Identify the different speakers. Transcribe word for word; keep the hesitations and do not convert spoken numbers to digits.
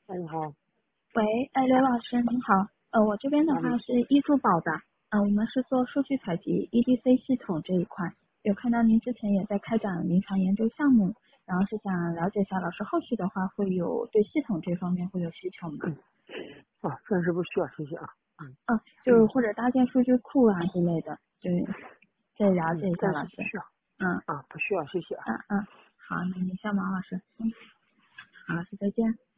Speaker 1: 哎，你好。
Speaker 2: 喂，哎，刘老师您好，呃，我这边的
Speaker 1: 啊，你
Speaker 2: 话是易付宝的，呃，我们是做数据采集 E D C 系统这一块，有看到您之前也在开展临床研究项目，然后是想了解一下老师后续的话会有对系统这方面会有需求吗？
Speaker 1: 嗯啊，暂时不需要，谢谢啊。嗯
Speaker 2: 嗯，就或者搭建数据库啊之类的，就再了
Speaker 1: 嗯，
Speaker 2: 解一下
Speaker 1: 暂
Speaker 2: 老师。
Speaker 1: 时不需要
Speaker 2: 嗯
Speaker 1: 啊，不需要，谢谢啊。
Speaker 2: 嗯嗯，好，那您先忙老师。嗯，好，老师再见。